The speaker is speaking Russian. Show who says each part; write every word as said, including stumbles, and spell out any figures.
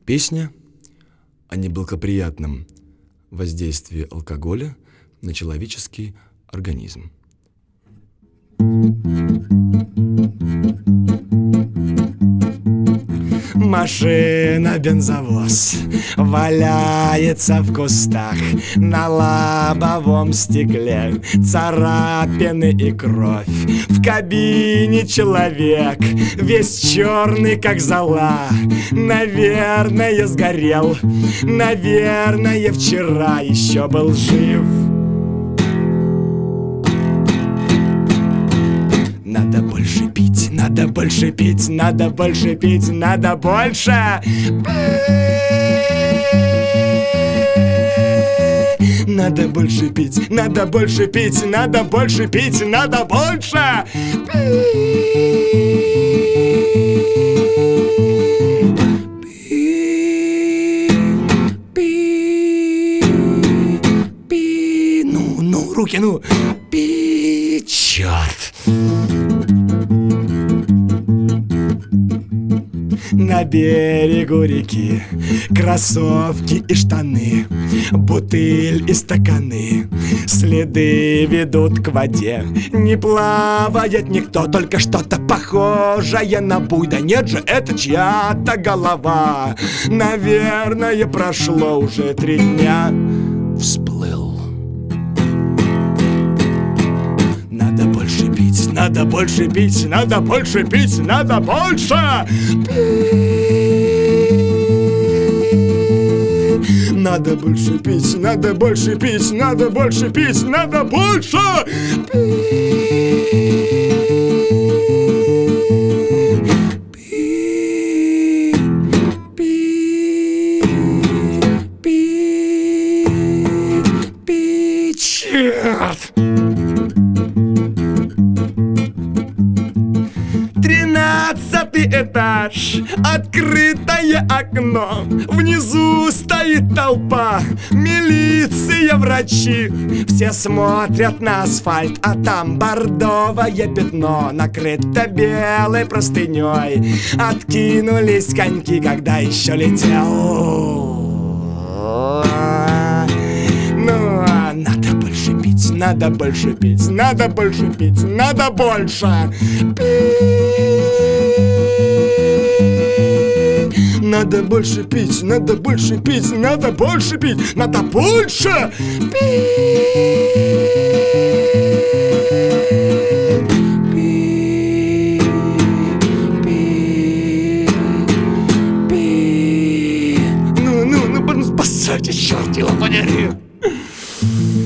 Speaker 1: Песня о неблагоприятном воздействии алкоголя на человеческий организм.
Speaker 2: Машина, бензовоз валяется в кустах, на лобовом стекле царапины и кровь. В кабине человек, весь черный, как зола. Наверное, сгорел, наверное, вчера еще был жив. Надо больше пить, надо больше пить, надо больше пить, надо больше пить. Надо больше пить, надо больше пить, надо больше пить, надо больше пить. Пить, пить, ну, ну, руки, ну, пить, черт. На берегу реки кроссовки и штаны, бутыль и стаканы, следы ведут к воде. Не плавает никто, только что-то похожее на буй. Да нет же, это чья-то голова. Наверное, прошло уже три дня. Всплыл. Надо больше пить, надо больше пить, надо больше пить, надо больше пить. Надо больше пить, надо больше пить, надо больше пить, надо больше пить. Пить, пить, пить, пить, черт. Тринадцатый этаж, открытое окно. Внизу стоит толпа, милиция, врачи. Все смотрят на асфальт, а там бордовое пятно накрыто белой простыней. Откинулись коньки, когда еще летел. Ну, надо больше пить, надо больше пить, надо больше пить, надо больше пить. Надо больше пить, надо больше пить, надо больше пить, надо больше пить. Пить, пить, пить. Ну, ну, ну, поставьте, черт его подери.